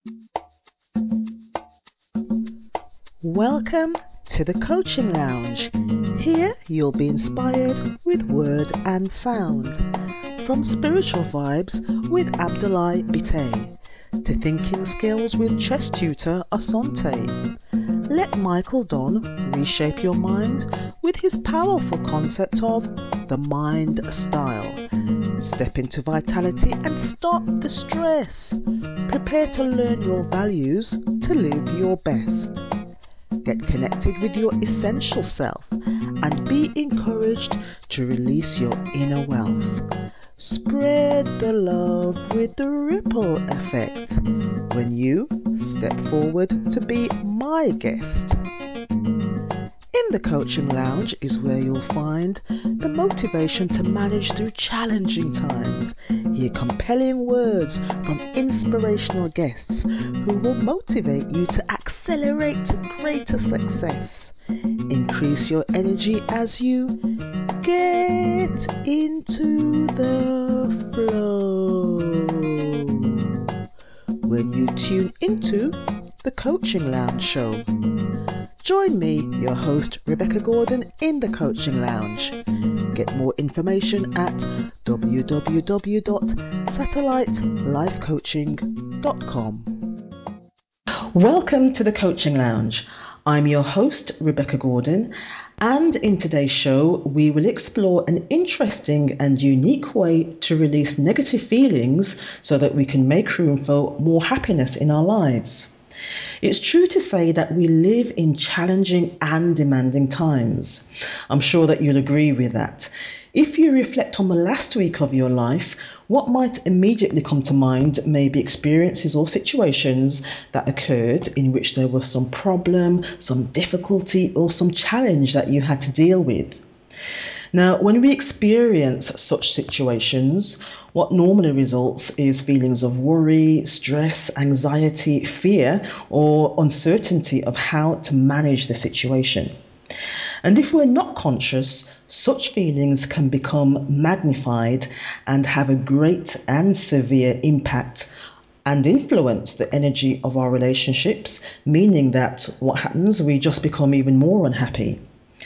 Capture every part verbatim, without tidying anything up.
Welcome to the Coaching Lounge. Here you'll be inspired with word and sound. From spiritual vibes with Abdoulaye Bitey to thinking skills with chess tutor Asante. Let Michael Don reshape your mind with his powerful concept of the mind style. Step into vitality and stop the stress. Prepare to learn your values to live your best. Get connected with your essential self and be encouraged to release your inner wealth. Spread the love with the ripple effect when you step forward to be my guest. In the Coaching Lounge is where you'll find the motivation to manage through challenging times. Hear compelling words from inspirational guests who will motivate you to accelerate to greater success. Increase your energy as you get into the flow. When you tune into the Coaching Lounge show. Join me, your host Rebecca Gordon, in the Coaching Lounge. Get more information at w w w dot satellite life coaching dot com. Welcome to the Coaching Lounge. I'm your host Rebecca Gordon, and in today's show we will explore an interesting and unique way to release negative feelings so that we can make room for more happiness in our lives. It's true to say that we live in challenging and demanding times. I'm sure that you'll agree with that. If you reflect on the last week of your life, what might immediately come to mind may be experiences or situations that occurred in which there was some problem, some difficulty, or some challenge that you had to deal with. Now, when we experience such situations, what normally results is feelings of worry, stress, anxiety, fear, or uncertainty of how to manage the situation. And if we're not conscious, such feelings can become magnified and have a great and severe impact and influence the energy of our relationships, meaning that what happens, we just become even more unhappy.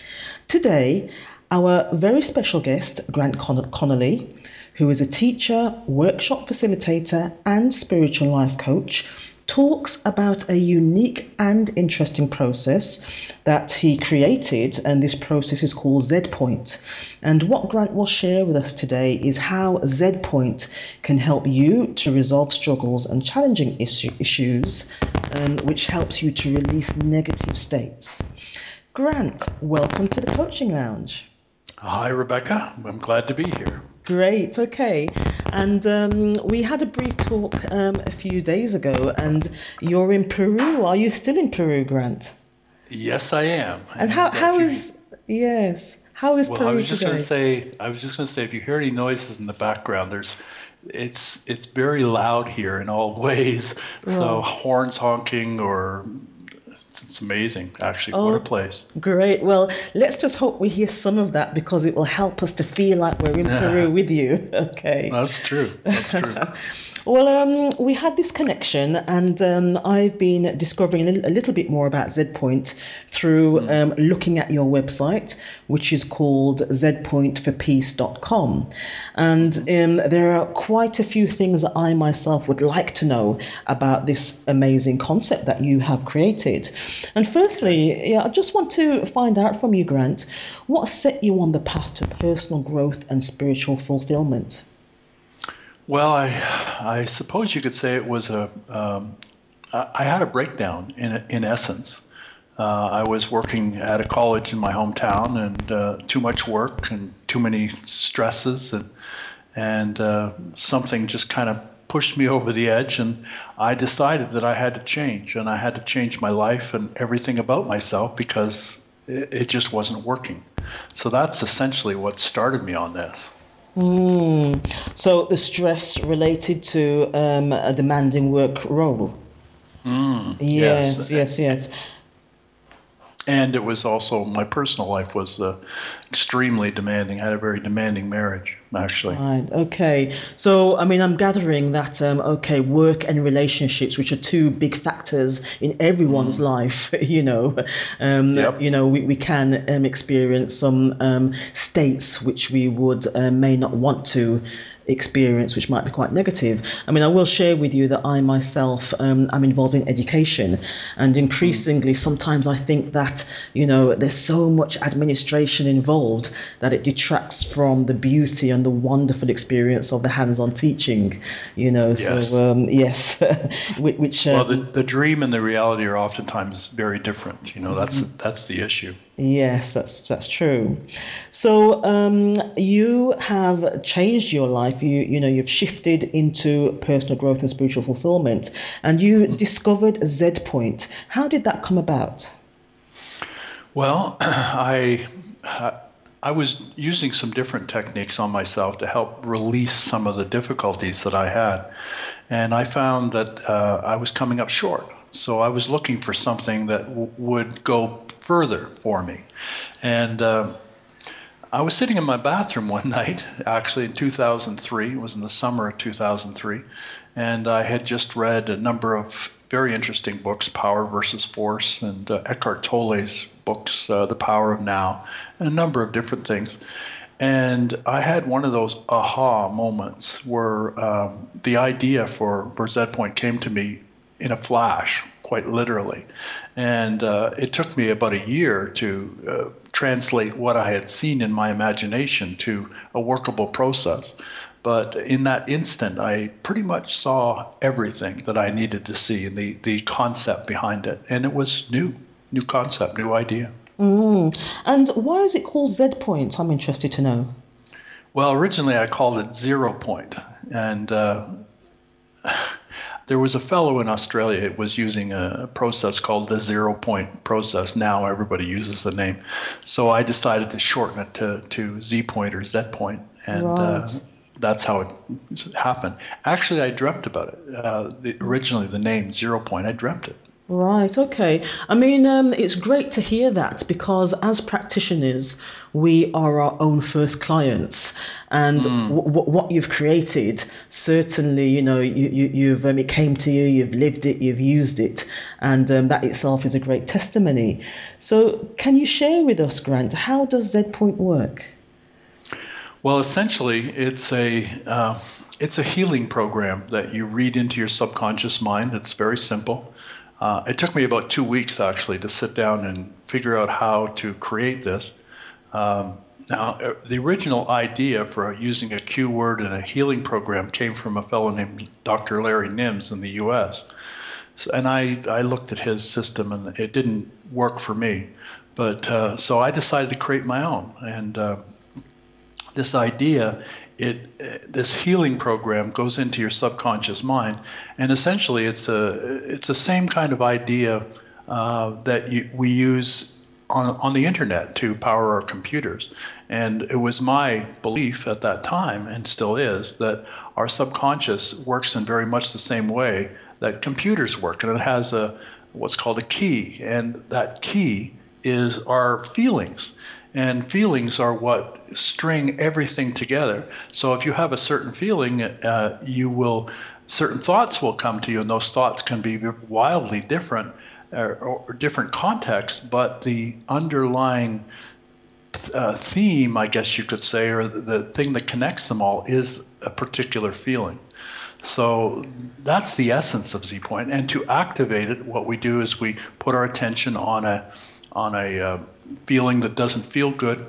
Today, our very special guest, Grant Con- Connolly, who is a teacher, workshop facilitator, and spiritual life coach, talks about a unique and interesting process that he created, and this process is called Z Point. And what Grant will share with us today is how Z Point can help you to resolve struggles and challenging issue, issues, um, which helps you to release negative states. Grant, welcome to the Coaching Lounge. Hi, Rebecca. I'm glad to be here. Great, okay. And um, we had a brief talk um, a few days ago, and you're in Peru. Are you still in Peru, Grant? Yes, I am. And how And uh, how if you, is yes? How is well, I Peru was just going to today? say, I was just going to say, if you hear any noises in the background, there's, it's it's very loud here in all ways. So Right. horns honking, or it's, it's amazing, actually. What a Oh, place. great. Well, let's just hope we hear some of that because it will help us to feel like we're in Peru with you. Okay. That's true. That's true. Well, um, we had this connection, and um, I've been discovering a little, a little bit more about Z Point through Mm. um, looking at your website, which is called z point for peace dot com. And um, there are quite a few things that I myself would like to know about this amazing concept that you have created. And firstly, yeah, I just want to find out from you, Grant, what set you on the path to personal growth and spiritual fulfillment? Well, I I suppose you could say it was a um, I, I had a breakdown in in essence. Uh, I was working at a college in my hometown, and uh, too much work and too many stresses, and and uh, something just kind of pushed me over the edge, and I decided that I had to change, and I had to change my life and everything about myself because it, it just wasn't working. So that's essentially what started me on this. Mm. So the stress related to um, a demanding work role. Mm, yes. Yes, yes, yes. And it was also my personal life was uh, extremely demanding. I had a very demanding marriage, actually. Right. Okay. So, I mean, I'm gathering that, um, okay, work and relationships, which are two big factors in everyone's Hmm. life, you know, um, you Yep. know, we, we can um, experience some um, states which we would uh, may not want to experience, which might be quite negative. I mean, I will share with you that I myself um, am involved in education, and Mm. increasingly, sometimes I think that you know there's so much administration involved that it detracts from the beauty and the wonderful experience of the hands-on teaching. You know, so Yes. um, yes, which, which Well, the, um, the dream and the reality are oftentimes very different. You know, that's that's the issue. yes, that's that's true. So um, you have changed your life. You you know you've shifted into personal growth and spiritual fulfillment, and you discovered Z Point. How did that come about? Well, I I was using some different techniques on myself to help release some of the difficulties that I had, and I found that uh, I was coming up short. So I was looking for something that w- would go further for me, and uh, I was sitting in my bathroom one night, actually in two thousand three. It was in the summer of two thousand three, and I had just read a number of very interesting books, Power versus Force, and uh, Eckhart Tolle's books, uh, The Power of Now, and a number of different things. And I had one of those aha moments where um, the idea for, for Z Point came to me in a flash, quite literally. And uh, it took me about a year to uh, translate what I had seen in my imagination to a workable process. But in that instant, I pretty much saw everything that I needed to see and the, the concept behind it. And it was new, new concept, new idea. Mm. And why is it called Z Point? I'm interested to know. Well, originally I called it Zero Point, and uh, there was a fellow in Australia who was using a process called the zero point process. Now everybody uses the name. So I decided to shorten it to, to Z point or Z point, and uh, Right. that's how it happened. Actually, I dreamt about it. Uh, the, originally, the name Zero Point, I dreamt it. Right, okay. I mean, um, it's great to hear that because as practitioners, we are our own first clients. And Mm. w- w- what you've created, certainly, you know, you, you, you've um, it came to you, you've lived it, you've used it, and um, that itself is a great testimony. So, can you share with us, Grant, how does Z Point work? Well, essentially, it's a uh, it's a healing program that you read into your subconscious mind. It's very simple. Uh, it took me about two weeks actually to sit down and figure out how to create this. Um, now, uh, the original idea for using a Q word in a healing program came from a fellow named Doctor Larry Nims in the U S. So, and I, I looked at his system and it didn't work for me. But uh, so I decided to create my own. And uh, this idea, it this healing program goes into your subconscious mind, and essentially it's a it's the same kind of idea uh, that you, we use on on the internet to power our computers. And it was my belief at that time, and still is, that our subconscious works in very much the same way that computers work, and it has a what's called a key, and that key is our feelings. And feelings are what string everything together. So if you have a certain feeling, uh, you will, certain thoughts will come to you, and those thoughts can be wildly different or, or different contexts, but the underlying uh, theme, I guess you could say, or the thing that connects them all is a particular feeling. So that's the essence of Z Point. And to activate it, what we do is we put our attention on a on a uh, feeling that doesn't feel good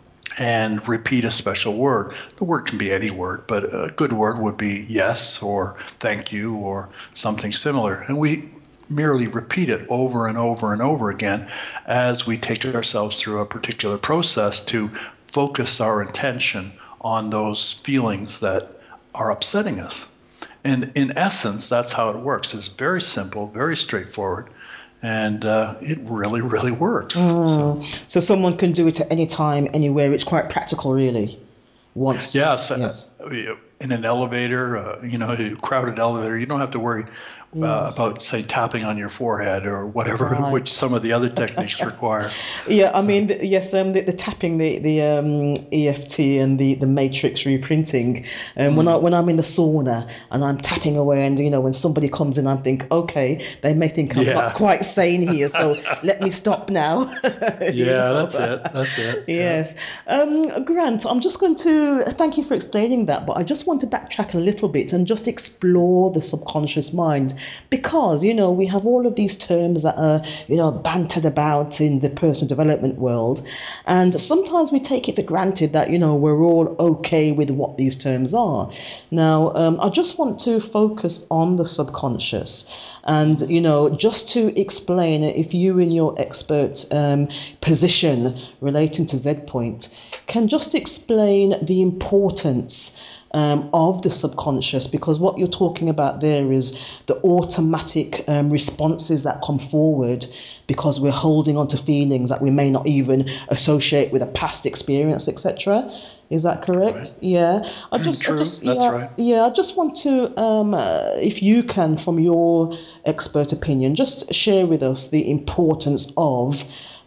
and repeat a special word. The word can be any word, but a good word would be yes or thank you or something similar. And we merely repeat it over and over and over again as we take ourselves through a particular process to focus our intention on those feelings that are upsetting us. And in essence, that's how it works. It's very simple, very straightforward, and uh, it really, really works. So, Mm. So someone can do it at any time, anywhere. It's quite practical, really. Once, yes, uh, yes. in an elevator, uh, you know, a crowded elevator, you don't have to worry uh, Yeah. about, say, tapping on your forehead or whatever, which Right. some of the other techniques require. Yeah, I So, mean, th- yes, um, the, the tapping, the the um, E F T and the, the matrix reprinting. Um, when I mm, when I'm in the sauna and I'm tapping away, and you know, when somebody comes in, I think, okay, they may think I'm not yeah. quite sane here, so let me stop now. you Yeah, know. that's it. That's it. Yeah. Yes. Um, Grant, I'm just going to thank you for explaining that, but I just want to backtrack a little bit and just explore the subconscious mind because, you know, we have all of these terms that are, you know, bantered about in the personal development world. And sometimes we take it for granted that, you know, we're all okay with what these terms are. Now, um, I just want to focus on the subconscious and, Mhm. you know, just to explain it, if you in your expert um, position relating to Z Point can just explain the importance um, of the subconscious, because what you're talking about there is the automatic um, responses that come forward because we're holding on to feelings that we may not even associate with a past experience, et cetera. Is that Right. correct? Yeah. I just, I True. just, That's yeah, right. yeah. I just want to, um, uh, if you can, from your expert opinion, just share with us the importance of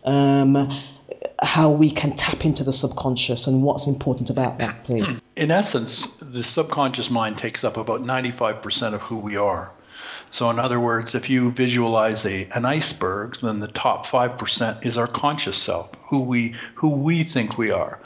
um, how we can tap into the subconscious and what's important about that, please. In essence, the subconscious mind takes up about ninety-five percent of who we are. So, in other words, if you visualize a, an iceberg, then the top five percent is our conscious self, who we, who we think we are.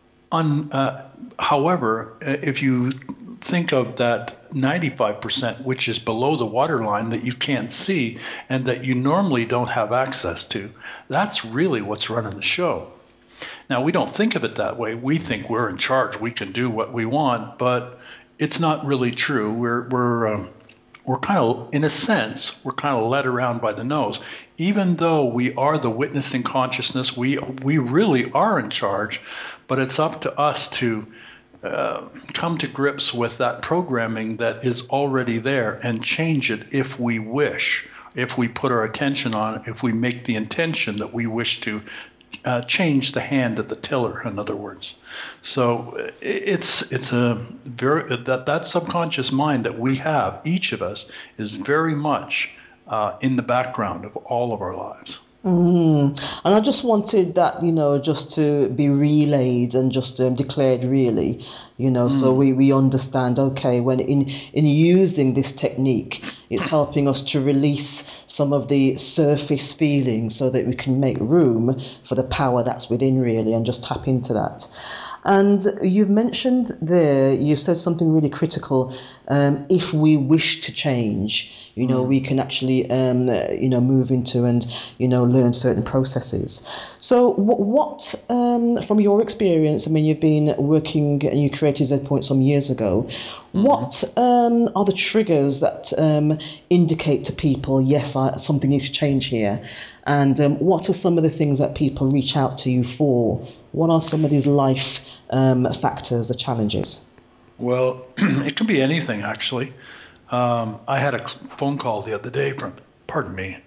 Un, uh, however, uh, if you think of that ninety-five percent, which is below the waterline that you can't see and that you normally don't have access to, that's really what's running the show. Now, we don't think of it that way. We think we're in charge. We can do what we want, but it's not really true. We're, we're, um, we're kind of, in a sense, we're kind of led around by the nose. Even though we are the witnessing consciousness, we, we really are in charge, but it's up to us to uh, come to grips with that programming that is already there and change it if we wish, if we put our attention on it, if we make the intention that we wish to uh, change the hand at the tiller, in other words. So it's it's a very that that subconscious mind that we have, each of us, is very much uh, in the background of all of our lives. Mm. And I just wanted that, you know, just to be relayed and just um, declared really, you know, so Mm. we, we understand, okay, when in, in using this technique, it's helping us to release some of the surface feelings so that we can make room for the power that's within really and just tap into that. And you've mentioned there, you've said something really critical. Um, if we wish to change, you know, Mm. we can actually, um, uh, you know, move into and, you know, learn certain processes. So, what, what um, from your experience, I mean, you've been working and you created Z Point some years ago. Mm-hmm. What um, are the triggers that um, indicate to people, yes, I, something needs to change here? And um, what are some of the things that people reach out to you for? What are some of these life um, factors, the challenges? Well, it can be anything actually. Um, I had a phone call the other day from, pardon me,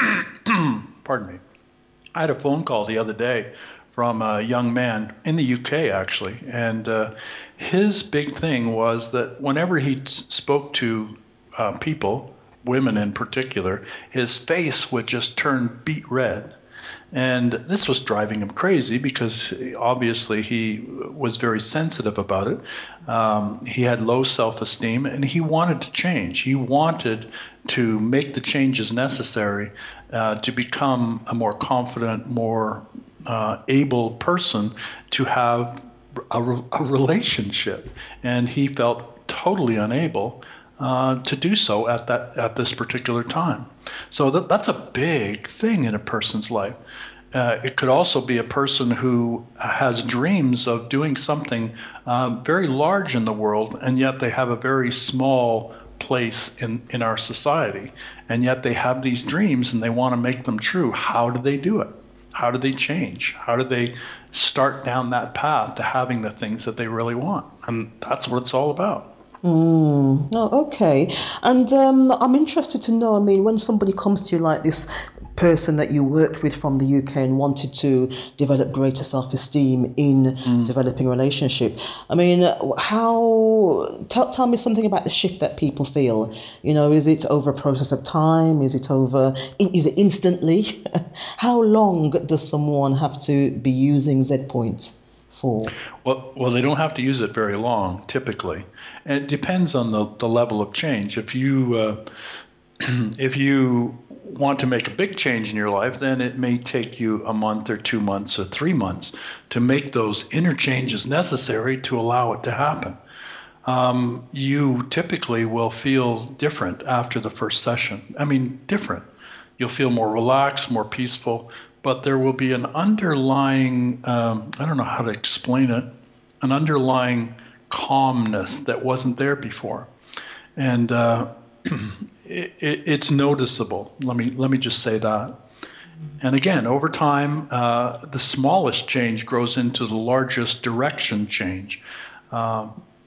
pardon me. I had a phone call the other day from a young man in the U K, actually, and uh, his big thing was that whenever he spoke to uh, people, women in particular, his face would just turn beet red. And this was driving him crazy because obviously he was very sensitive about it. Um, he had low self esteem and he wanted to change. He wanted to make the changes necessary uh, to become a more confident, more uh, able person to have a, re- a relationship. And he felt totally unable. Uh, to do so at that at this particular time, so that, that's a big thing in a person's life. Uh, it could also be a person who has dreams of doing something uh, very large in the world, and yet they have a very small place in, in our society. And yet they have these dreams and they want to make them true. How do they do it? How do they change? How do they start down that path to having the things that they really want? And that's what it's all about. Mm. Oh, okay. And um, I'm interested to know, I mean, when somebody comes to you like this person that you worked with from the U K and wanted to develop greater self-esteem in mm. developing a relationship. I mean, how, tell, tell me something about the shift that people feel. You know, is it over a process of time? Is it over, is it instantly? How long does someone have to be using Z Point for? Well, well, they don't have to use it very long, typically. And it depends on the, the level of change. If you, uh, if you want to make a big change in your life, then it may take you a month or two months or three months to make those inner changes necessary to allow it to happen. Um, you typically will feel different after the first session. I mean, different. You'll feel more relaxed, more peaceful, but there will be an underlying, um, I don't know how to explain it, an underlying calmness that wasn't there before. And uh, it, it, it's noticeable. Let me let me just say that. And again, over time, uh, the smallest change grows into the largest direction change, uh,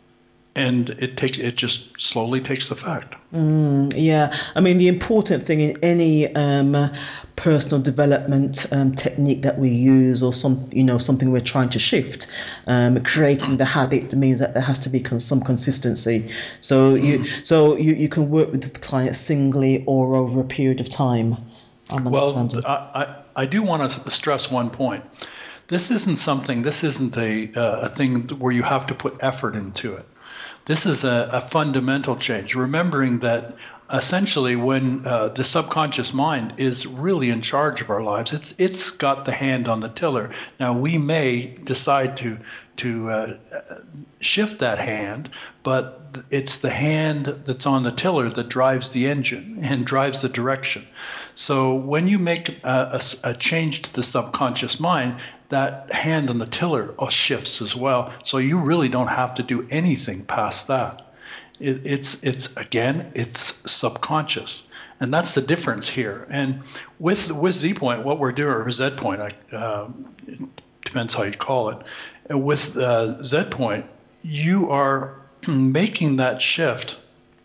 and it takes it just slowly takes effect. Mm, yeah, I mean, the important thing in any um, personal development um, technique that we use, or some, you know, something we're trying to shift, um, creating the habit means that there has to be con- some consistency. So mm. you, so you, you can work with the client singly or over a period of time. I'm well, I, I I do want to stress one point. This isn't something. This isn't a uh, a thing where you have to put effort into it. This is a, a fundamental change, remembering that essentially when uh, the subconscious mind is really in charge of our lives, it's it's got the hand on the tiller. Now, we may decide to to uh, shift that hand, but it's the hand that's on the tiller that drives the engine and drives the direction. So when you make a, a, a change to the subconscious mind, that hand on the tiller shifts as well. So you really don't have to do anything past that. It, it's it's again, it's subconscious, and that's the difference here. And with with Z Point, what we're doing, or Z Point, I, uh, it depends how you call it. And with uh, Z Point, you are making that shift,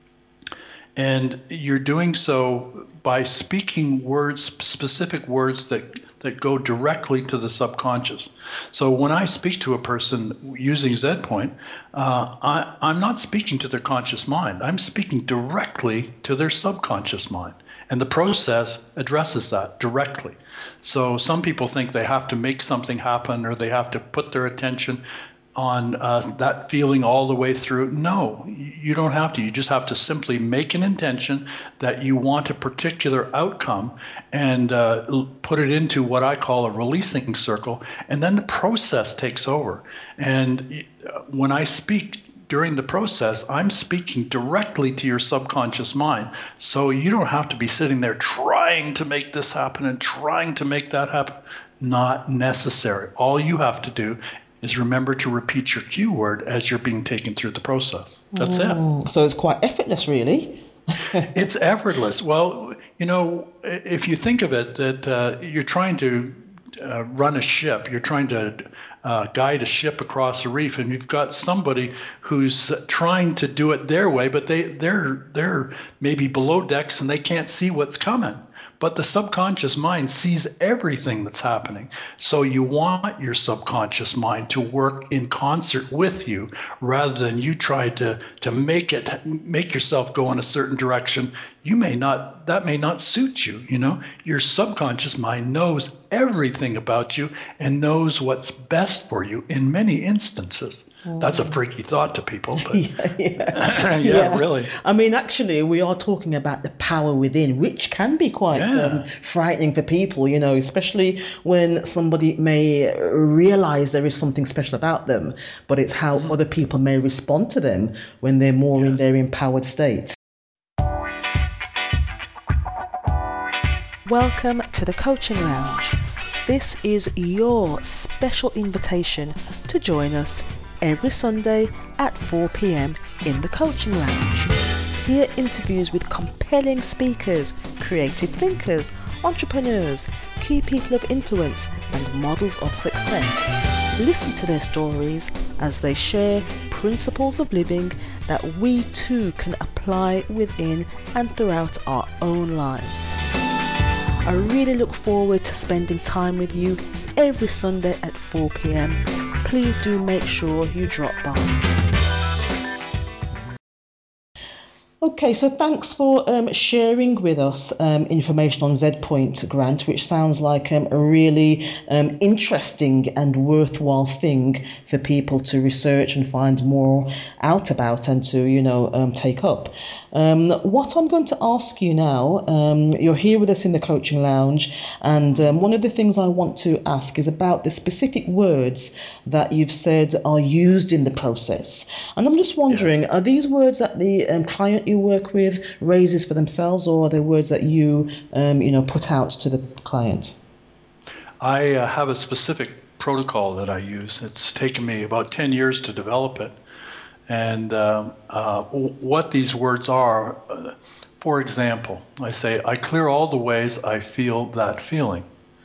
and you're doing so by speaking words, specific words that that go directly to the subconscious. So when I speak to a person using Z Point, uh, I, I'm not speaking to their conscious mind. I'm speaking directly to their subconscious mind. And the process addresses that directly. So some people think they have to make something happen, or they have to put their attention on uh, that feeling all the way through. No, you don't have to. You just have to simply make an intention that you want a particular outcome, and uh, put it into what I call a releasing circle, and then the process takes over. And when I speak during the process, I'm speaking directly to your subconscious mind. So you don't have to be sitting there trying to make this happen and trying to make that happen. Not necessary. All you have to do is remember to repeat your cue word as you're being taken through the process. That's oh, it. So it's quite effortless, really. It's effortless. Well, you know, if you think of it, that uh, you're trying to uh, run a ship, you're trying to uh, guide a ship across a reef, and you've got somebody who's trying to do it their way, but they, they're, they're maybe below decks and they can't see what's coming. But the subconscious mind sees everything that's happening. So you want your subconscious mind to work in concert with you, rather than you try to, to make it, make yourself go in a certain direction. You may not, that may not suit you, you know. Your subconscious mind knows everything about you and knows what's best for you in many instances. That's a freaky thought to people, but yeah, yeah. yeah, yeah, really. I mean, actually, we are talking about the power within, which can be quite yeah. um, frightening for people, you know, especially when somebody may realize there is something special about them, but it's how mm. other people may respond to them when they're more yes. in their empowered state. Welcome to the Coaching Lounge. This is your special invitation to join us every Sunday at four p.m. in the Coaching Lounge. Hear interviews with compelling speakers, creative thinkers, entrepreneurs, key people of influence, and models of success. Listen to their stories as they share principles of living that we too can apply within and throughout our own lives. I really look forward to spending time with you every Sunday at four p.m. Please do make sure you drop by. Okay, so thanks for um, sharing with us um, information on Z Point, Grant, which sounds like um, a really um, interesting and worthwhile thing for people to research and find more out about and to, you know, um, take up. Um, what I'm going to ask you now, um, you're here with us in the Coaching Lounge, and um, one of the things I want to ask is about the specific words that you've said are used in the process. And I'm just wondering, yes. Are these words that the um, client you work with raises for themselves, or are they words that you, um, you know, put out to the client? I uh, have a specific protocol that I use. It's taken me about ten years to develop it. And uh, uh, what these words are, uh, for example, I say, I clear all the ways I feel that feeling.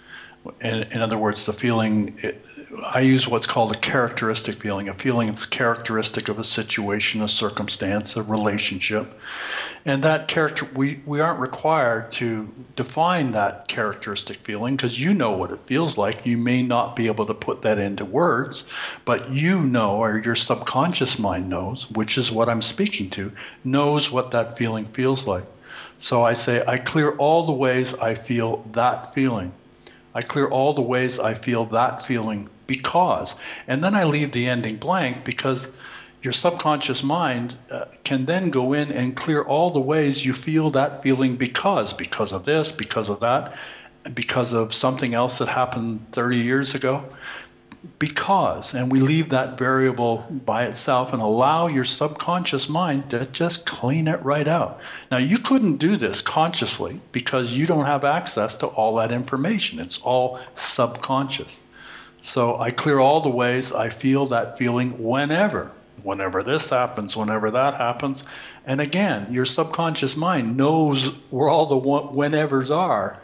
In, in other words, the feeling, it, I use what's called a characteristic feeling, a feeling that's characteristic of a situation, a circumstance, a relationship. And that character, we, we aren't required to define that characteristic feeling because you know what it feels like. You may not be able to put that into words, but you know, or your subconscious mind knows, which is what I'm speaking to, knows what that feeling feels like. So I say, I clear all the ways I feel that feeling. I clear all the ways I feel that feeling because, and then I leave the ending blank because your subconscious mind uh, can then go in and clear all the ways you feel that feeling because, because of this, because of that, because of something else that happened thirty years ago. Because, and we leave that variable by itself and allow your subconscious mind to just clean it right out. Now, you couldn't do this consciously because you don't have access to all that information. It's all subconscious. So I clear all the ways I feel that feeling whenever, whenever this happens, whenever that happens. And again, your subconscious mind knows where all the whenevers are,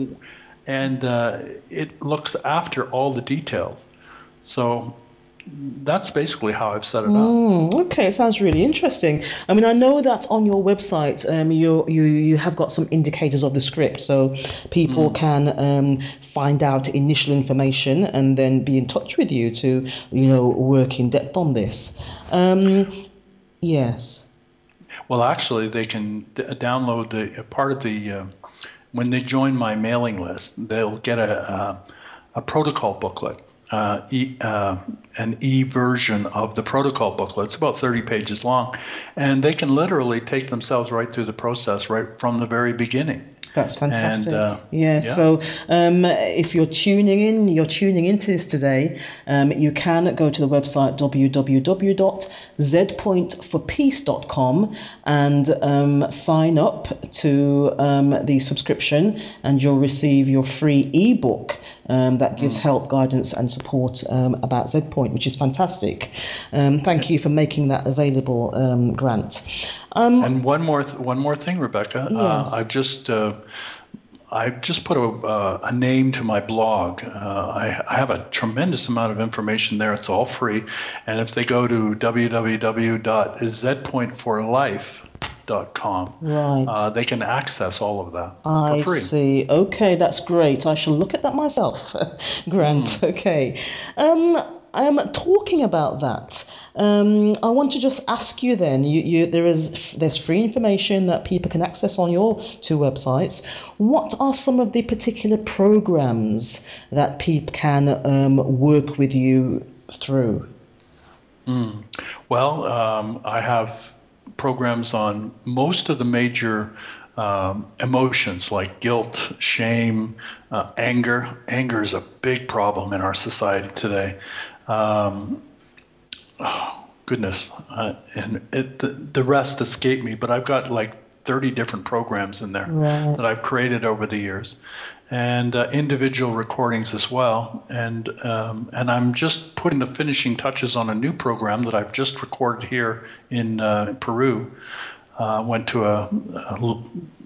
and uh, it looks after all the details. So that's basically how I've set it up. Mm, okay, it sounds really interesting. I mean, I know that on your website, um, you you you have got some indicators of the script, so people mm. can um, find out initial information and then be in touch with you to, you know, work in depth on this. Um, yes. Well, actually, they can d- download the part of the uh, when they join my mailing list, they'll get a a, a protocol booklet. Uh, e, uh, an e-version of the protocol booklet. It's about thirty pages long, and they can literally take themselves right through the process right from the very beginning. That's fantastic. And, uh, yeah, yeah. So um, if you're tuning in, you're tuning into this today, um, you can go to the website w w w dot z point for peace dot com and um, sign up to um, the subscription, and you'll receive your free ebook um, that gives mm. help, guidance, and support um, about Z Point, which is fantastic. Um, thank you for making that available, um, Grant. Um, and one more, th- one more thing, Rebecca. Yes. Uh, I've just, uh, I've just put a, uh, a name to my blog. Uh, I, I have a tremendous amount of information there. It's all free, and if they go to w w w dot z point for life dot com, right, uh, they can access all of that I for free. see. Okay, that's great. I shall look at that myself, Grant. Mm. Okay. Um, Um, talking about that, um, I want to just ask you then, you, you, there is, there's free information that people can access on your two websites. What are some of the particular programs that people can um, work with you through? Mm. Well, um, I have programs on most of the major Um, emotions like guilt, shame, uh, anger. Anger is a big problem in our society today. Um, oh, goodness, uh, and it, the, the rest escape me, but I've got like thirty different programs in there right. that I've created over the years, and uh, individual recordings as well. And um, and I'm just putting the finishing touches on a new program that I've just recorded here in uh, Peru. Uh, went to a, a,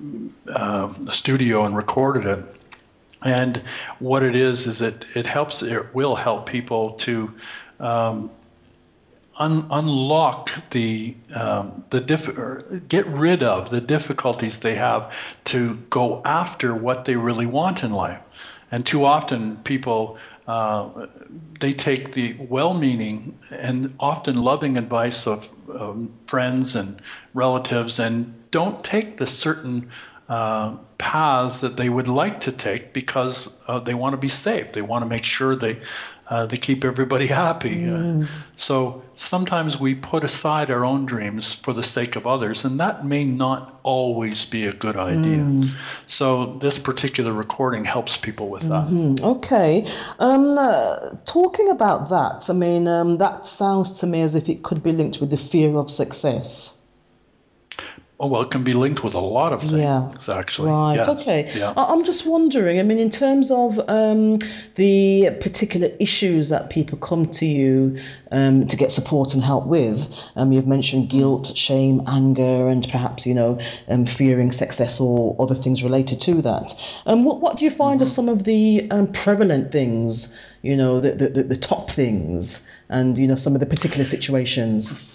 a studio and recorded it. And what it is, is it, it helps, it will help people to um, un- unlock the um, the diff- or get rid of the difficulties they have to go after what they really want in life. And too often people uh, they take the well-meaning and often loving advice of um, friends and relatives and don't take the certain uh, paths that they would like to take because uh, they want to be safe. They want to make sure they uh, they keep everybody happy. Uh, so sometimes we put aside our own dreams for the sake of others, and that may not always be a good idea. So this particular recording helps people with that. Mm, okay. Um, uh, talking about that, I mean, um, that sounds to me as if it could be linked with the fear of success. Oh, well, it can be linked with a lot of Yeah. things, actually. Right. Yes. Okay. Yeah. I- I'm just wondering. I mean, in terms of um, the particular issues that people come to you um, to get support and help with, um, you've mentioned guilt, shame, anger, and perhaps you know um, fearing success or other things related to that. Um, what what do you find are Mm-hmm. some of the um, prevalent things? You know, the, the the the top things, and you know some of the particular situations.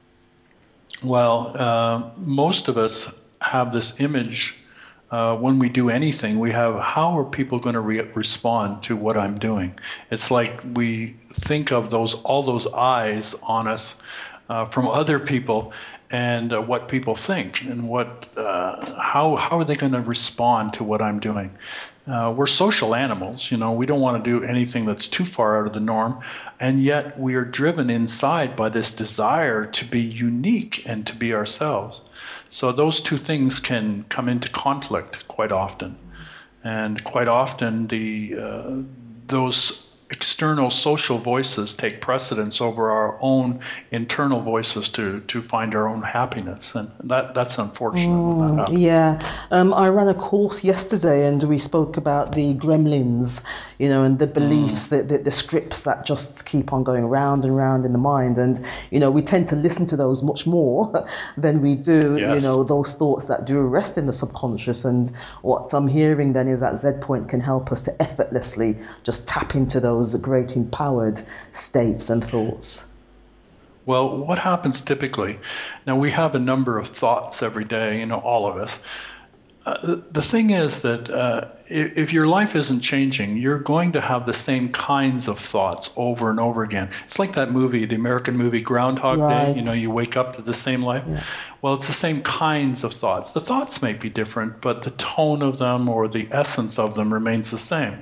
Well, uh, most of us have this image uh, when we do anything. We have how are people going to re- respond to what I'm doing? It's like we think of those all those eyes on us uh, from other people and uh, what people think and what uh, how how are they going to respond to what I'm doing? Uh, we're social animals, you know, we don't want to do anything that's too far out of the norm. And yet we are driven inside by this desire to be unique and to be ourselves. So those two things can come into conflict quite often. And quite often the uh, those external social voices take precedence over our own internal voices to to find our own happiness, and that that's unfortunate when that happens. Yeah, um, I ran a course yesterday and we spoke about the gremlins, you know, and the Mm, beliefs, the, the, the scripts that just keep on going round and round in the mind. And, you know, we tend to listen to those much more than we do, you yes. know, those thoughts that do rest in the subconscious. And what I'm hearing then is that Z Point can help us to effortlessly just tap into those great empowered states and thoughts. Well, what happens typically? Now we have a number of thoughts every day, you know, all of us. Uh, the, the thing is that uh, if, if your life isn't changing, you're going to have the same kinds of thoughts over and over again. It's like that movie, the American movie Groundhog Day. You Right. know, you wake up to the same life. Yeah. Well, it's the same kinds of thoughts. The thoughts may be different, but the tone of them or the essence of them remains the same.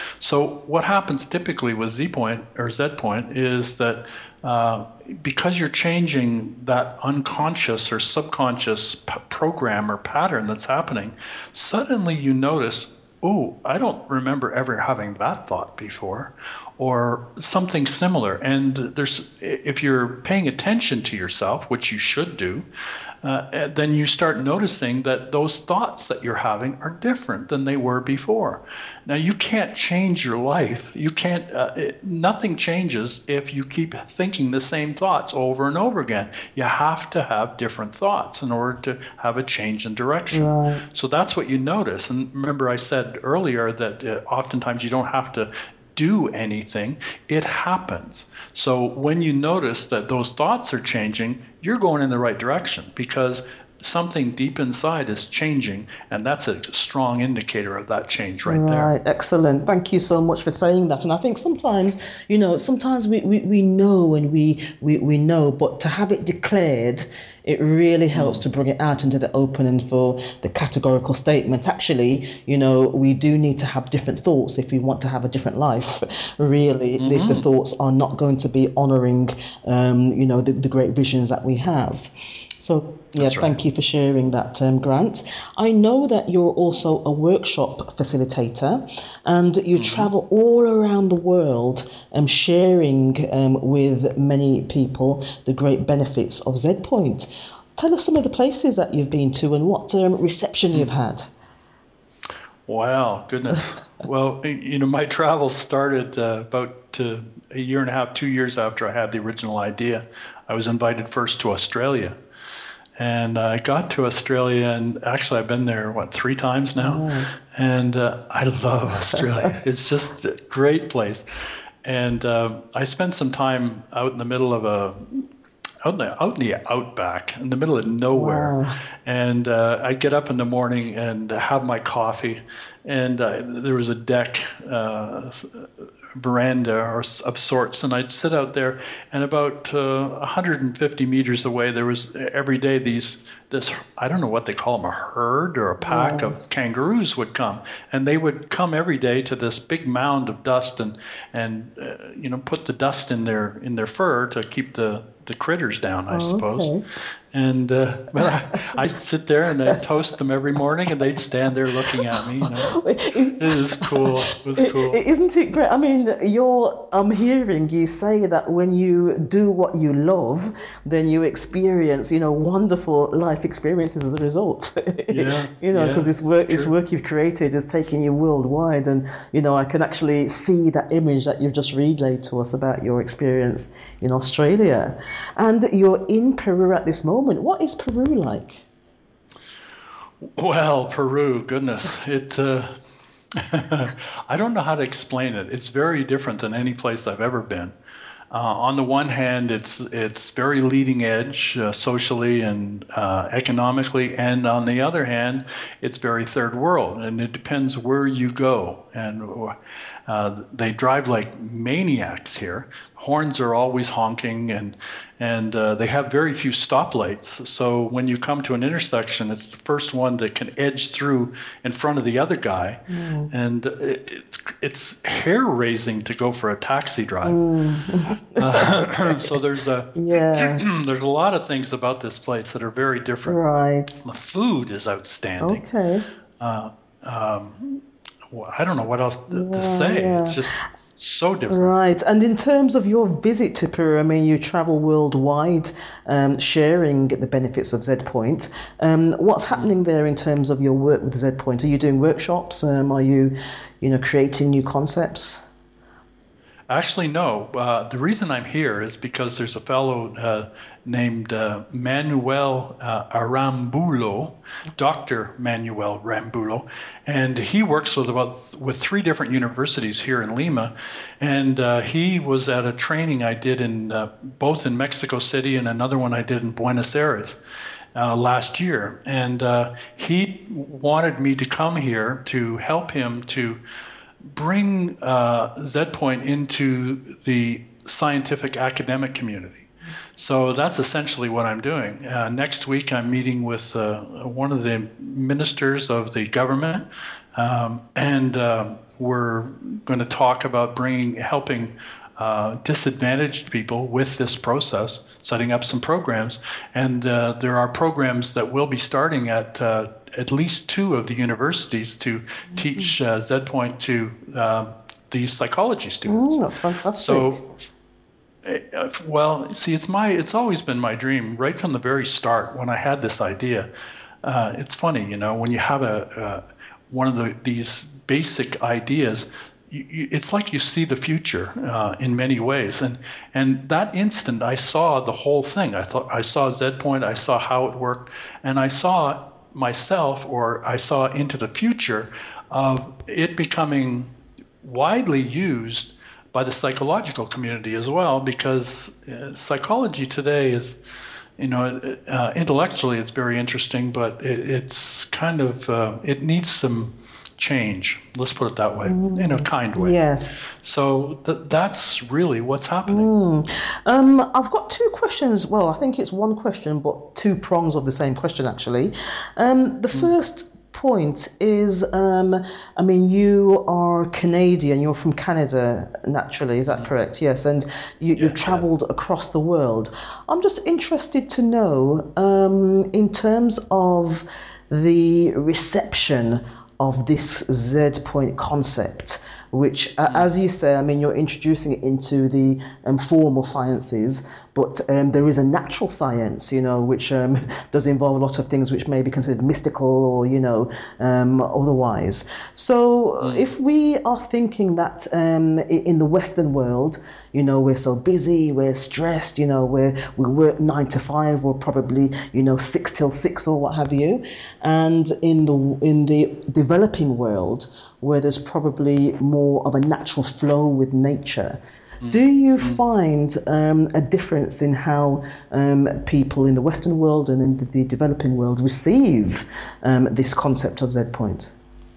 So what happens typically with Z point or Z point is that uh, because you're changing that unconscious or subconscious p- program or pattern that's happening, suddenly you notice, oh, I don't remember ever having that thought before, or something similar. And there's, if you're paying attention to yourself, which you should do, uh, then you start noticing that those thoughts that you're having are different than they were before. Now, you can't change your life. You can't, uh, it, nothing changes if you keep thinking the same thoughts over and over again. You have to have different thoughts in order to have a change in direction. Right. So that's what you notice. And remember, I said earlier that uh, oftentimes you don't have to do anything, it happens. So when you notice that those thoughts are changing, you're going in the right direction because something deep inside is changing, and that's a strong indicator of that change right there. Right, excellent. Thank you so much for saying that. And I think sometimes, you know, sometimes we, we, we know and we, we, we know, but to have it declared, it really helps Mm. to bring it out into the open and for the categorical statement. Actually, you know, we do need to have different thoughts if we want to have a different life. Really, the, the Mm-hmm. thoughts are not going to be honoring, um, you know, the, the great visions that we have. So, yeah, That's right. thank you for sharing that, um, Grant. I know that you're also a workshop facilitator and you Mm-hmm. travel all around the world um, sharing um, with many people the great benefits of Z Point. Tell us some of the places that you've been to and what um, reception you've had. Wow, goodness. Well, you know, my travels started uh, about uh, a year and a half, two years after I had the original idea. I was invited first to Australia. And I got to Australia, and actually, I've been there, what, three times now? Wow. And uh, I love Australia. It's just a great place. and um, I spent some time out in the middle of a out in the out in the outback, in the middle of nowhere, Wow. and uh, I'd get up in the morning and have my coffee, and uh, there was a deck. Uh, veranda or of sorts, and I'd sit out there, and about uh, one hundred fifty meters away there was every day these this I don't know what they call them, a herd or a pack of Right. kangaroos would come, and they would come every day to this big mound of dust, and and uh, you know, put the dust in their in their fur to keep the the critters down, I Oh, suppose. okay. And uh, well, I, I'd sit there and I'd toast them every morning, and they'd stand there looking at me. You know, it was cool. It was It, cool. it, isn't it great? I mean, you're, I'm hearing you say that when you do what you love, then you experience, you know, wonderful life experiences as a result. Yeah, You know, because yeah, this it's work, this true. work you've created is taking you worldwide, and you know, I can actually see that image that you've just relayed to us about your experience in Australia, and you're in Peru at this moment. What is Peru like? Well, Peru, goodness, it. Uh, I don't know how to explain it. It's very different than any place I've ever been. Uh, on the one hand, it's it's very leading edge uh, socially and uh, economically, and on the other hand, it's very third world, and it depends where you go. And uh, they drive like maniacs here. Horns are always honking, and and uh, they have very few stoplights. So when you come to an intersection, it's the first one that can edge through in front of the other guy, Mm. and it, it's it's hair raising to go for a taxi drive. Mm. Uh, so there's a Yeah, there's a lot of things about this place that are very different. right. The food is outstanding. Okay. Uh, um, well, I don't know what else to, to Yeah, say. It's yeah. just so different. Right. And in terms of your visit to Peru, I mean, you travel worldwide, um, sharing the benefits of ZPoint. Um, what's happening there in terms of your work with ZPoint? Are you doing workshops? Um, are you, you know, creating new concepts? Actually, no. Uh, the reason I'm here is because there's a fellow uh, named uh, Manuel uh, Arambulo, Doctor Manuel Rambulo, and he works with about with three different universities here in Lima, and uh, he was at a training I did in uh, both in Mexico City and another one I did in Buenos Aires. Uh, last year, and uh, he wanted me to come here to help him to bring uh, ZPoint into the scientific academic community. So that's essentially what I'm doing. Uh, next week, I'm meeting with uh, one of the ministers of the government, um, and uh, we're going to talk about bringing, helping uh, disadvantaged people with this process, setting up some programs. And uh, there are programs that will be starting at uh, at least two of the universities to teach uh, ZPoint to uh, these psychology students. Mm, that's fantastic. So, uh, well, see, it's my it's always been my dream right from the very start when I had this idea. Uh, it's funny, you know, when you have a uh, one of the these basic ideas, you, you, it's like you see the future uh, in many ways. And and that instant, I saw the whole thing. I thought I saw ZPoint, I saw how it worked, and I saw myself, or I saw into the future of it becoming widely used by the psychological community as well, because uh, psychology today is, you know, uh, intellectually it's very interesting, but it, it's kind of, uh, it needs some change. Let's put it that way, in a kind way. Yes. So th- that's really what's happening. Mm. Um, I've got two questions. Well, I think it's one question, but two prongs of the same question, actually. Um, the Mm. first point is, um, I mean, you are Canadian, you're from Canada naturally, is that Mm. correct? Yes, and you, Yeah, you've yeah. traveled across the world. I'm just interested to know, um, in terms of the reception of this ZPoint concept, which, uh, as you say, I mean, you're introducing it into the um, formal sciences, but um, there is a natural science, you know, which um, does involve a lot of things which may be considered mystical or, you know, um, otherwise. So Mm. if we are thinking that um, in the Western world, you know, we're so busy, we're stressed, you know, we're, we work nine to five or probably, you know, six till six or what have you. And in the in the developing world, where there's probably more of a natural flow with nature. Do you find um, a difference in how um, people in the Western world and in the developing world receive um, this concept of Z point?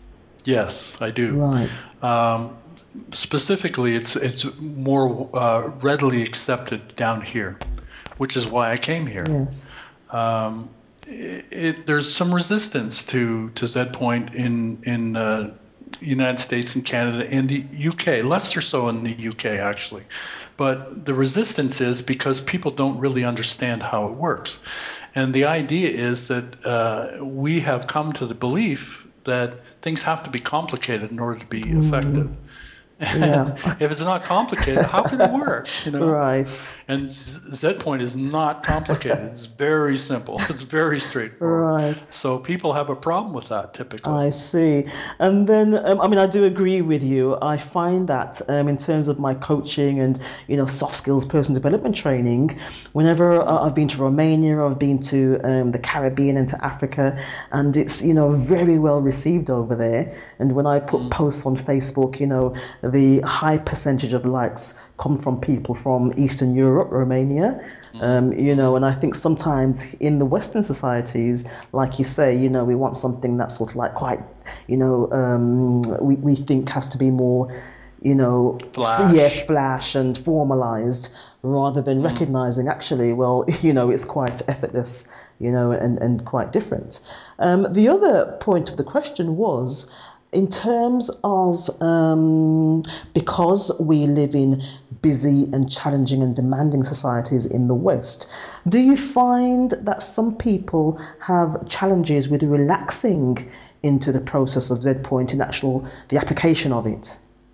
Yes, I do. Right. Um, Specifically, it's it's more uh, readily accepted down here, which is why I came here. Yes. Um, it, it, there's some resistance to to Z point in in uh, United States and Canada and the U K, less or so in the U K actually. But the resistance is because people don't really understand how it works. And the idea is that uh, we have come to the belief that things have to be complicated in order to be effective. And Yeah. if it's not complicated, how can it work? You know? Right. And Z point is not complicated. It's very simple. It's very straightforward. Right. So people have a problem with that typically. I see. And then, um, I mean, I do agree with you. I find that um, in terms of my coaching and, you know, soft skills, personal development training, whenever I- I've been to Romania, I've been to um, the Caribbean and to Africa, and it's, you know, very well received over there. And when I put posts on Facebook, you know, the high percentage of likes come from people from Eastern Europe, Romania. Um, you know, and I think sometimes in the Western societies, like you say, you know, we want something that's sort of like quite, you know, um, we, we think has to be more, you know, Flash. yes, flash and formalized rather than recognizing actually, well, you know, it's quite effortless, you know, and, and quite different. Um, the other point of the question was, in terms of um, because we live in busy and challenging and demanding societies in the West, do you find that some people have challenges with relaxing into the process of Z point in actual the application of it?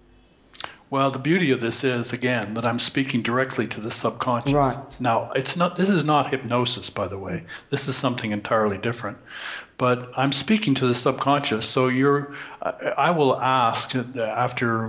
Well, the beauty of this is, again, that I'm speaking directly to the subconscious. Right. Now, it's not. This is not hypnosis, by the way. This is something entirely different. But I'm speaking to the subconscious. So you're. I, I will ask after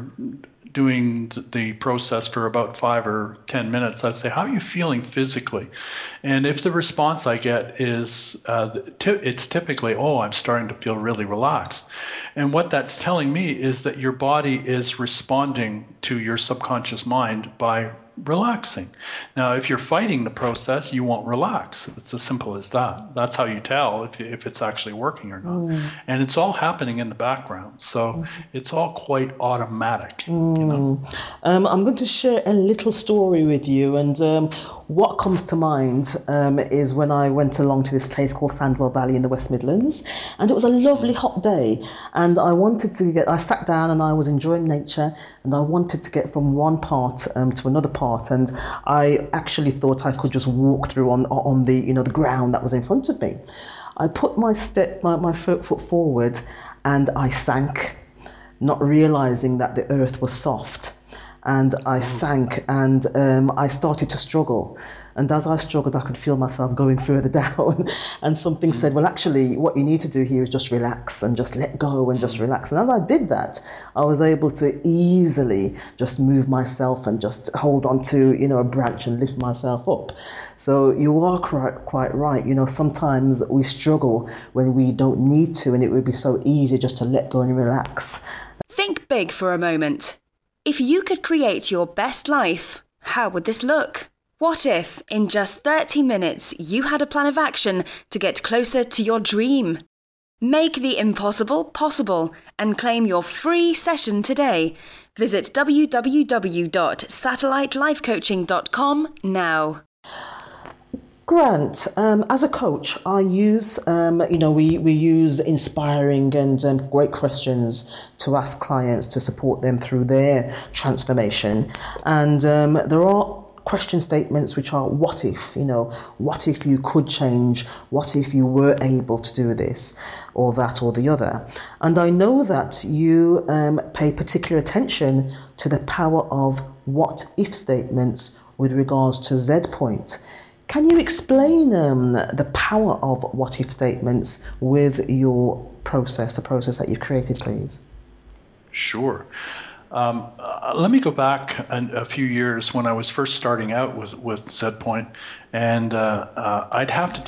doing the process for about five or ten minutes. I'd say, "How are you feeling physically?" And if the response I get is, uh, t- it's typically, "Oh, I'm starting to feel really relaxed." And what that's telling me is that your body is responding to your subconscious mind by relaxing. Now, if you're fighting the process, you won't relax. It's as simple as that. That's how you tell if, if it's actually working or not. Mm. And it's all happening in the background. So it's all quite automatic, you know. Mm. Um, I'm going to share a little story with you, and um, what comes to mind um, is when I went along to this place called Sandwell Valley in the West Midlands, and it was a lovely hot day, and I wanted to get. I sat down and I was enjoying nature, and I wanted to get from one part um, to another part, and I actually thought I could just walk through on on the you know the ground that was in front of me. I put my step my, my foot, foot forward, and I sank, not realizing that the earth was soft. And I sank and um, I started to struggle. And as I struggled, I could feel myself going further down. And something said, well, actually, what you need to do here is just relax and just let go and just relax. And as I did that, I was able to easily just move myself and just hold on to, you know, a branch and lift myself up. So you are quite, quite right. You know, sometimes we struggle when we don't need to, and it would be so easy just to let go and relax. Think big for a moment. If you could create your best life, how would this look? What if, in just thirty minutes, you had a plan of action to get closer to your dream? Make the impossible possible and claim your free session today. Visit w w w dot satellite life coaching dot com now. Grant, um, as a coach, I use, um, you know, we, we use inspiring and um, great questions to ask clients to support them through their transformation. And um, there are question statements which are, what if, you know, what if you could change? What if you were able to do this or that or the other? And I know that you um, pay particular attention to the power of what if statements with regards to Z point. Can you explain um, the power of what if statements with your process, the process that you've created, please? Sure. Um, uh, let me go back a, a few years when I was first starting out with, with Z point, and uh, uh, I'd have to take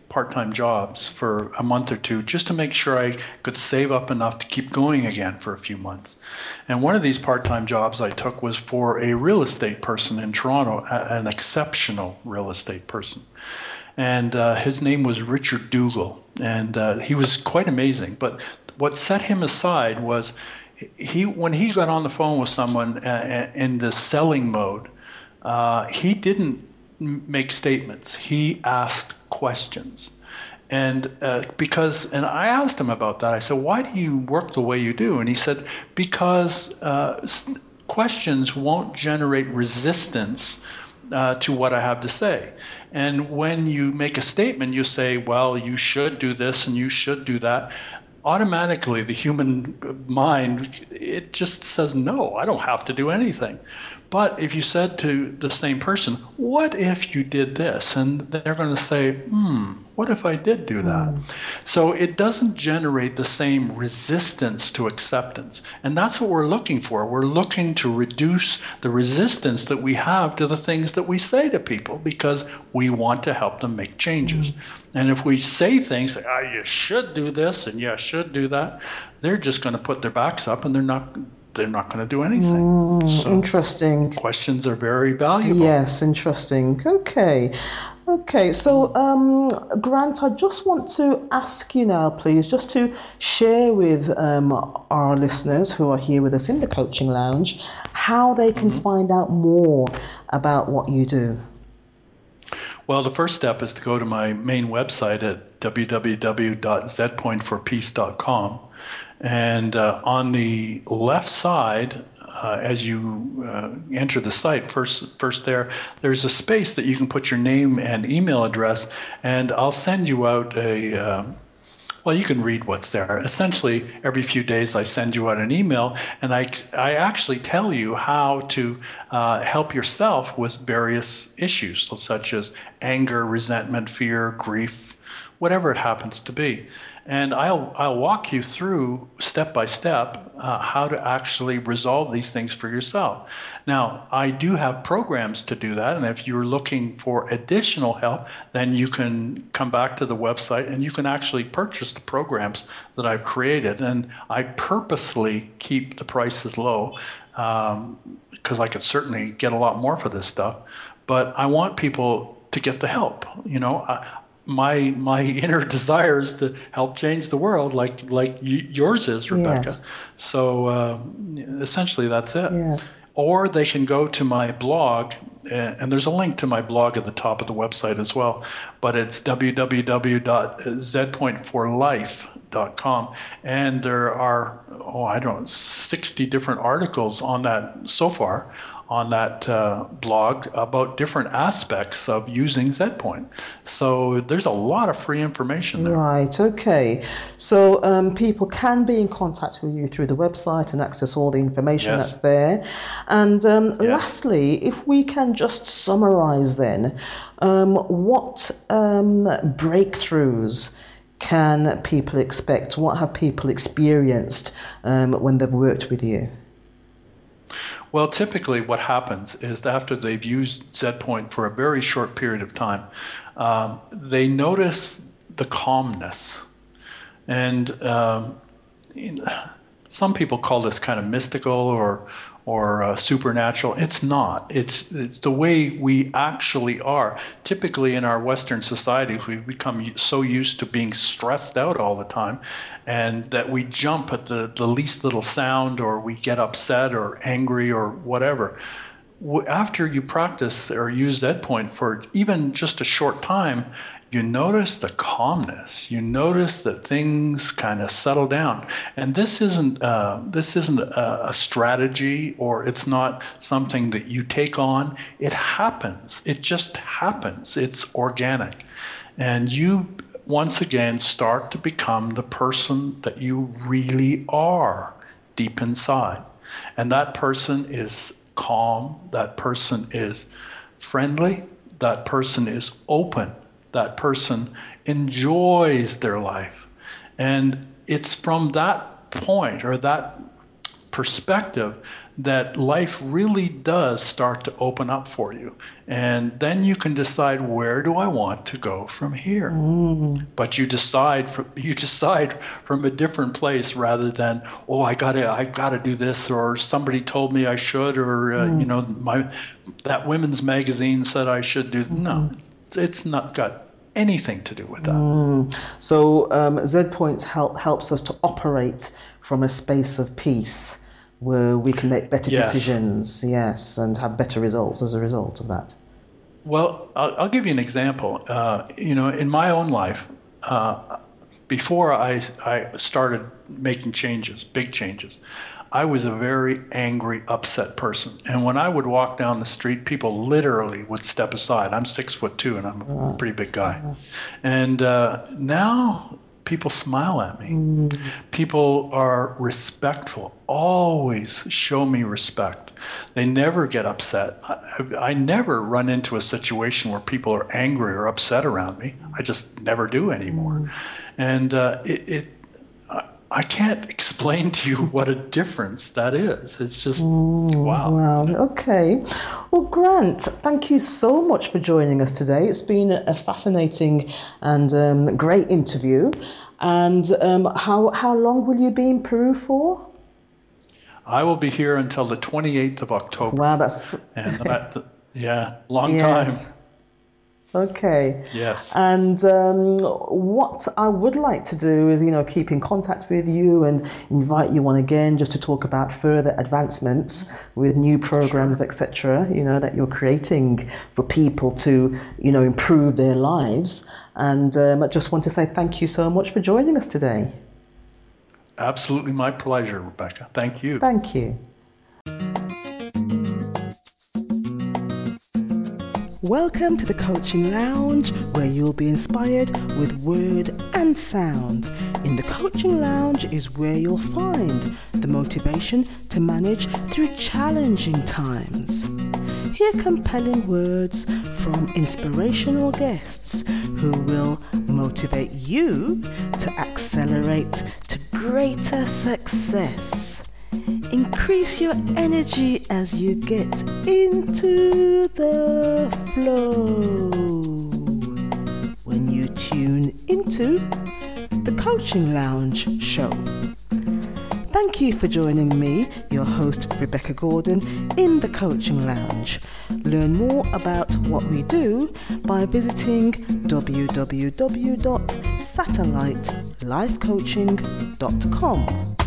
part-time jobs for a month or two just to make sure I could save up enough to keep going again for a few months. And one of these part-time jobs I took was for a real estate person in Toronto, an exceptional real estate person. And uh, his name was Richard Dougal, and uh, he was quite amazing. But what set him aside was he, when he got on the phone with someone uh, in the selling mode, uh, he didn't make statements. He asked questions. And uh, because, and I asked him about that. I said, why do you work the way you do? And he said, because uh, questions won't generate resistance uh, to what I have to say. And when you make a statement, you say, well, you should do this and you should do that. Automatically, the human mind, it just says, no, I don't have to do anything. But if you said to the same person, what if you did this? And they're going to say, hmm, what if I did do that? Mm. So it doesn't generate the same resistance to acceptance. And that's what we're looking for. We're looking to reduce the resistance that we have to the things that we say to people because we want to help them make changes. Mm. And if we say things like, oh, you should do this and you should do that, they're just going to put their backs up and they're not they're not going to do anything. Mm, so interesting. Questions are very valuable. Yes, interesting. Okay. Okay, so um, Grant, I just want to ask you now, please, just to share with um, our listeners who are here with us in the Coaching Lounge, how they can mm-hmm. find out more about what you do. Well, the first step is to go to my main website at w w w dot z point for peace dot com. And uh, on the left side, uh, as you uh, enter the site, first first there, there's a space that you can put your name and email address, and I'll send you out a, uh, well, you can read what's there. Essentially, every few days I send you out an email, and I, I actually tell you how to uh, help yourself with various issues, such as anger, resentment, fear, grief, whatever it happens to be. And I'll I'll walk you through step by step uh, how to actually resolve these things for yourself. Now, I do have programs to do that, and if you're looking for additional help, then you can come back to the website and you can actually purchase the programs that I've created. And I purposely keep the prices low um, because I could certainly get a lot more for this stuff, but I want people to get the help. You know. I, My my inner desire is to help change the world, like like y- yours is, Rebecca. Yes. So uh, essentially, that's it. Yes. Or they can go to my blog, and there's a link to my blog at the top of the website as well. But it's w w w dot z point for life dot com, and there are oh I don't know sixty different articles on that so far. on that uh, blog about different aspects of using ZPoint. So there's a lot of free information there. Right, okay. So um, people can be in contact with you through the website and access all the information yes. that's there. And um, yes. lastly, if we can just summarize then, um, what um, breakthroughs can people expect? What have people experienced um, when they've worked with you? Well, typically what happens is that after they've used ZPoint for a very short period of time, um, they notice the calmness. And um, you know, some people call this kind of mystical or or uh, supernatural. It's not. It's, it's the way we actually are. Typically in our Western societies, we've become so used to being stressed out all the time, and that we jump at the, the least little sound, or we get upset or angry or whatever. After you practice or use ZPoint for even just a short time, you notice the calmness. You notice that things kind of settle down. And this isn't uh, this isn't a, a strategy, or it's not something that you take on. It happens. It just happens. It's organic. And you, once again, start to become the person that you really are deep inside. And that person is calm. That person is friendly. That person is open. That person enjoys their life. And it's from that point or that perspective that life really does start to open up for you. And then you can decide, where do I want to go from here? Mm. But you decide from, you decide from a different place rather than, oh, I gotta I gotta do this, or somebody told me I should, or uh, mm. you know, my that women's magazine said I should do. Mm-hmm. No, it's, it's not got anything to do with that. Mm. So um, Z Points help, helps us to operate from a space of peace, where we can make better yes. decisions, yes, and have better results as a result of that. Well, I'll, I'll give you an example. Uh, you know, in my own life, uh, before I, I started making changes, big changes, I was a very angry, upset person. And when I would walk down the street, people literally would step aside. I'm six foot two, and I'm a pretty big guy. And uh, now people smile at me. Mm. People are respectful, always show me respect. They never get upset. I, I never run into a situation where people are angry or upset around me. I just never do anymore. Mm. And uh, it, it I can't explain to you what a difference that is. It's just, mm, wow. Wow. Okay. Well, Grant, thank you so much for joining us today. It's been a fascinating and um, great interview. And um, how how long will you be in Peru for? I will be here until the twenty-eighth of October. Wow, that's... and that, yeah, long yes. time. Okay. Yes. And um, what I would like to do is, you know, keep in contact with you and invite you on again just to talk about further advancements with new programs, sure. et cetera, you know, that you're creating for people to, you know, improve their lives. And um, I just want to say thank you so much for joining us today. Absolutely my pleasure, Rebecca. Thank you. Thank you. Welcome to the Coaching Lounge, where you'll be inspired with word and sound. In the Coaching Lounge is where you'll find the motivation to manage through challenging times. Hear compelling words from inspirational guests who will motivate you to accelerate to greater success. Increase your energy as you get into the flow when you tune into the Coaching Lounge show. Thank you for joining me, your host Rebecca Gordon, in the Coaching Lounge. Learn more about what we do by visiting w w w dot satellite life coaching dot com.